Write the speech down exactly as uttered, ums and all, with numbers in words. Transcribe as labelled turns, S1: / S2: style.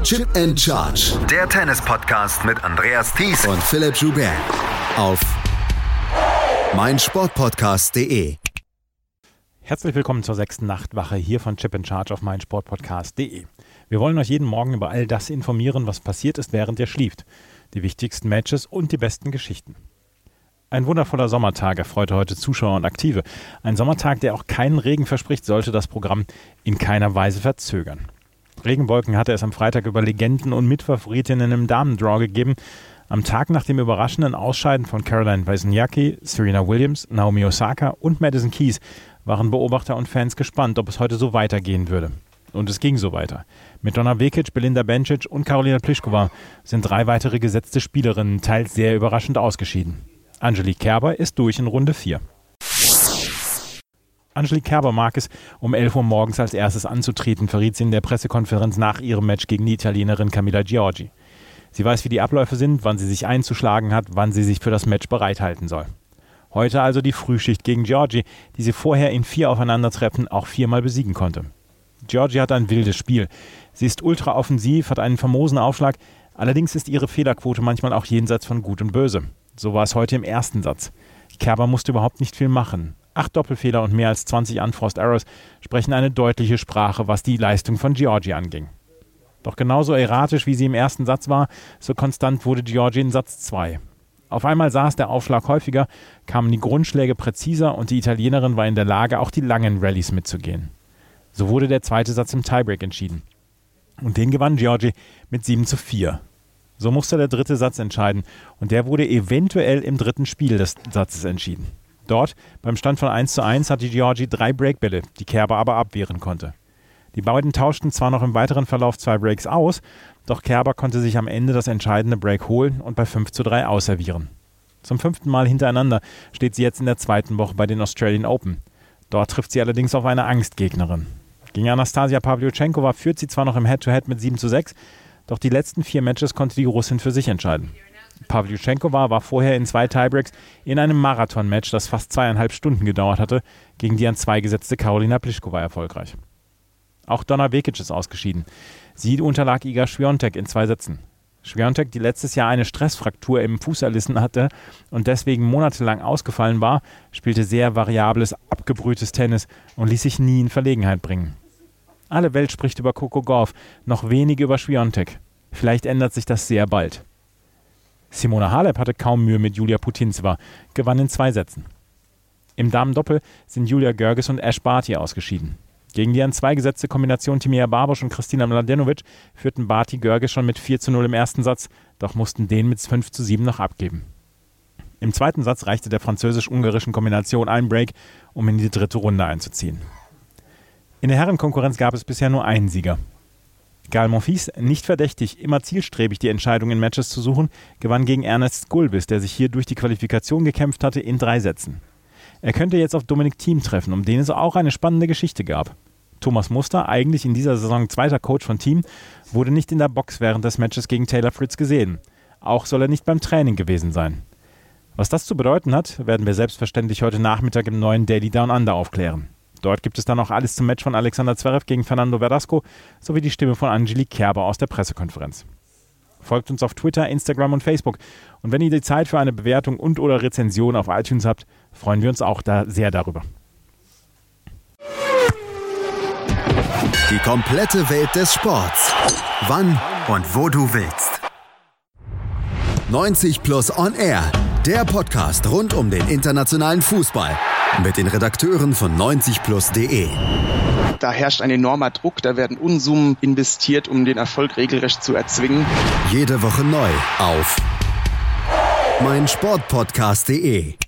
S1: Chip and Charge.
S2: Der Tennis-Podcast mit Andreas Thies
S1: und Philipp Joubert auf meinsportpodcast punkt de.
S3: Herzlich willkommen zur sechsten Nachtwache hier von Chip and Charge auf meinsportpodcast punkt de. Wir wollen euch jeden Morgen über all das informieren, was passiert ist, während ihr schläft. Die wichtigsten Matches und die besten Geschichten. Ein wundervoller Sommertag erfreute heute Zuschauer und Aktive. Ein Sommertag, der auch keinen Regen verspricht, sollte das Programm in keiner Weise verzögern. Regenwolken hatte es am Freitag über Legenden und Mitfavoritinnen im Damendraw gegeben. Am Tag nach dem überraschenden Ausscheiden von Caroline Wozniacki, Serena Williams, Naomi Osaka und Madison Keys waren Beobachter und Fans gespannt, ob es heute so weitergehen würde. Und es ging so weiter. Mit Donna Vekic, Belinda Bencic und Karolina Pliskova sind drei weitere gesetzte Spielerinnen teils sehr überraschend ausgeschieden. Angelique Kerber ist durch in Runde vier. Angelique Kerber mag es, um elf Uhr morgens als erstes anzutreten, verriet sie in der Pressekonferenz nach ihrem Match gegen die Italienerin Camila Giorgi. Sie weiß, wie die Abläufe sind, wann sie sich einzuschlagen hat, wann sie sich für das Match bereithalten soll. Heute also die Frühschicht gegen Giorgi, die sie vorher in vier Aufeinandertreffen auch viermal besiegen konnte. Giorgi hat ein wildes Spiel. Sie ist ultra offensiv, hat einen famosen Aufschlag, allerdings ist ihre Fehlerquote manchmal auch jenseits von Gut und Böse. So war es heute im ersten Satz. Kerber musste überhaupt nicht viel machen. Acht Doppelfehler und mehr als zwanzig Unforced Errors sprechen eine deutliche Sprache, was die Leistung von Giorgi anging. Doch genauso erratisch, wie sie im ersten Satz war, so konstant wurde Giorgi in Satz zwei. Auf einmal saß der Aufschlag häufiger, kamen die Grundschläge präziser und die Italienerin war in der Lage, auch die langen Rallyes mitzugehen. So wurde der zweite Satz im Tiebreak entschieden. Und den gewann Giorgi mit sieben zu vier. So musste der dritte Satz entscheiden und der wurde eventuell im dritten Spiel des Satzes entschieden. Dort, beim Stand von eins zu eins, hatte Giorgi drei Breakbälle, die Kerber aber abwehren konnte. Die beiden tauschten zwar noch im weiteren Verlauf zwei Breaks aus, doch Kerber konnte sich am Ende das entscheidende Break holen und bei fünf zu drei ausservieren. Zum fünften Mal hintereinander steht sie jetzt in der zweiten Woche bei den Australian Open. Dort trifft sie allerdings auf eine Angstgegnerin. Gegen Anastasia Pawljuschenkova führt sie zwar noch im Head-to-Head mit sieben zu sechs, doch die letzten vier Matches konnte die Russin für sich entscheiden. Pawljuschenkova war vorher in zwei Tiebreaks in einem Marathon-Match, das fast zweieinhalb Stunden gedauert hatte, gegen die an zwei gesetzte Karolina Pliskova erfolgreich. Auch Donna Vekic ist ausgeschieden. Sie unterlag Iga Swiatek in zwei Sätzen. Swiatek, die letztes Jahr eine Stressfraktur im Fuß erlitten hatte und deswegen monatelang ausgefallen war, spielte sehr variables, abgebrühtes Tennis und ließ sich nie in Verlegenheit bringen. Alle Welt spricht über Coco Gauff, noch wenig über Swiatek. Vielleicht ändert sich das sehr bald. Simona Halep hatte kaum Mühe mit Julia Putintseva, gewann in zwei Sätzen. Im Damendoppel sind Julia Görges und Ash Barty ausgeschieden. Gegen die an zwei gesetzte Kombination Timea Barboš und Kristina Mladenovic führten Barty Görges schon mit vier zu null im ersten Satz, doch mussten den mit fünf zu sieben noch abgeben. Im zweiten Satz reichte der französisch-ungarischen Kombination ein Break, um in die dritte Runde einzuziehen. In der Herrenkonkurrenz gab es bisher nur einen Sieger. Gael Monfils, nicht verdächtig, immer zielstrebig die Entscheidung in Matches zu suchen, gewann gegen Ernest Gulbis, der sich hier durch die Qualifikation gekämpft hatte, in drei Sätzen. Er könnte jetzt auf Dominic Thiem treffen, um den es auch eine spannende Geschichte gab. Thomas Muster, eigentlich in dieser Saison zweiter Coach von Thiem, wurde nicht in der Box während des Matches gegen Taylor Fritz gesehen. Auch soll er nicht beim Training gewesen sein. Was das zu bedeuten hat, werden wir selbstverständlich heute Nachmittag im neuen Daily Down Under aufklären. Dort gibt es dann auch alles zum Match von Alexander Zverev gegen Fernando Verdasco sowie die Stimme von Angelique Kerber aus der Pressekonferenz. Folgt uns auf Twitter, Instagram und Facebook. Und wenn ihr die Zeit für eine Bewertung und oder Rezension auf iTunes habt, freuen wir uns auch da sehr darüber.
S1: Die komplette Welt des Sports. Wann und wo du willst. neunzig Plus On Air. Der Podcast rund um den internationalen Fußball. Mit den Redakteuren von neunzig plus punkt de.
S4: Da herrscht ein enormer Druck, da werden Unsummen investiert, um den Erfolg regelrecht zu erzwingen.
S1: Jede Woche neu auf meinsportpodcast punkt de.